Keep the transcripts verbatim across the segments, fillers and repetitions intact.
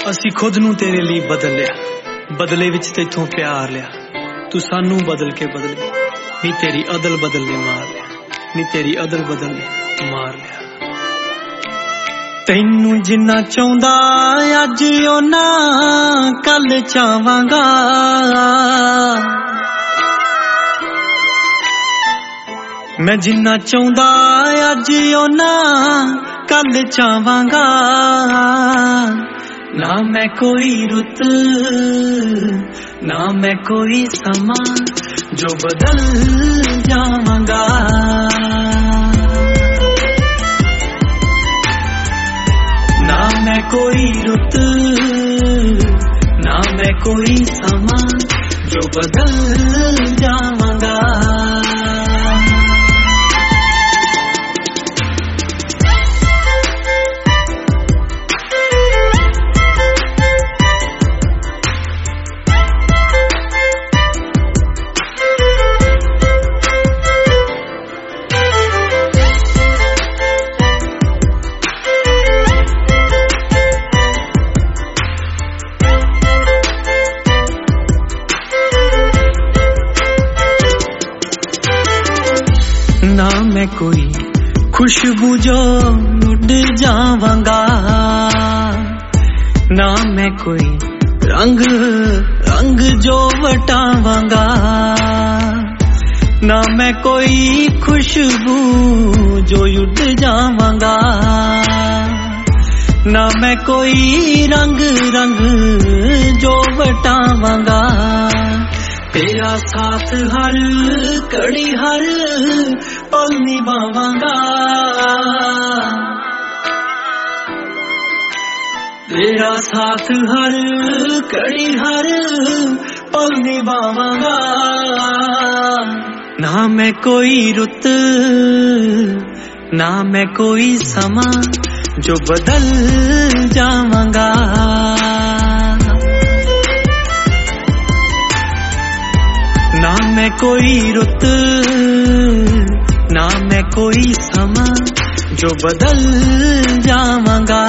असी खुद नू तेरे लिए बदल लिया, बदले विच तेथों प्यार लिया। तू सानू बदल के बदल गई, नी तेरी अदल बदल ने मार लिया, नी तेरी अदल बदल ने मार लिया। तैनू जिन्ना चाहुंदा अज ओना कल चाहांगा, मैं जिन्ना चाहुंदा अज ओना कल चाहांगा। ना मैं कोई रुत ना मैं कोई समा जो बदल जावांगा। ना मैं कोई रुत ना मैं कोई समा जो बदल जावांगा। ना मैं कोई खुशबू जो उड़ जावांगा, ना मैं कोई रंग रंग जो वटावांगा। ना मैं कोई खुशबू जो उड़ जावांगा, ना मैं कोई रंग रंग जो वटावांगा। तेरा साथ हर कड़ी हर पल निभावांगा। तेरा साथ हर कड़ी हर पल निभावांगा। ना मैं कोई रुत ना मैं कोई समा जो बदल जावांगा। ना मैं कोई रुत ना मैं कोई समा जो बदल जावांगा।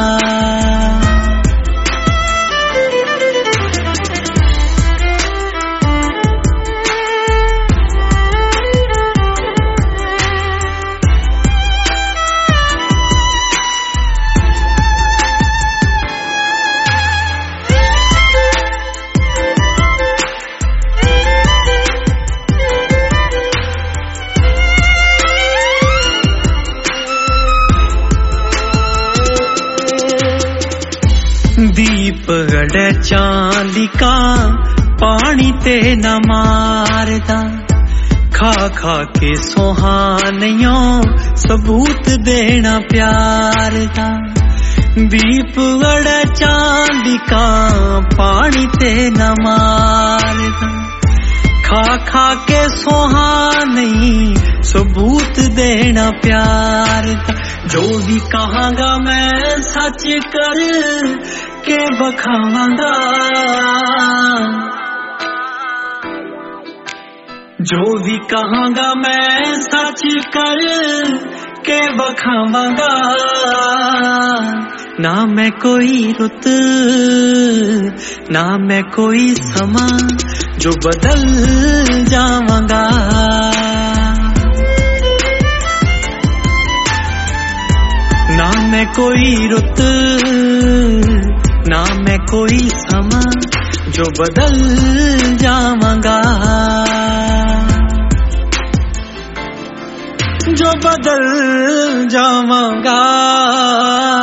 दीप गड़े चांदिका पानी ते न मारदा, खा खा के सुहानियों सबूत देना प्यार दा। दीप गड़े चांदिका पानी ते न मारदा, खा खा के सुहानी सबूत देना प्यार दा। जो भी कहांगा मैं सच कर के बखावांगा। जो भी कहांगा मैं सच कर के बखावांगा। ना मैं कोई रुत ना मैं कोई समा जो बदल जावांगा। ना मैं कोई रुत ना मैं कोई समा जो बदल जावांगा। जो बदल जावांगा।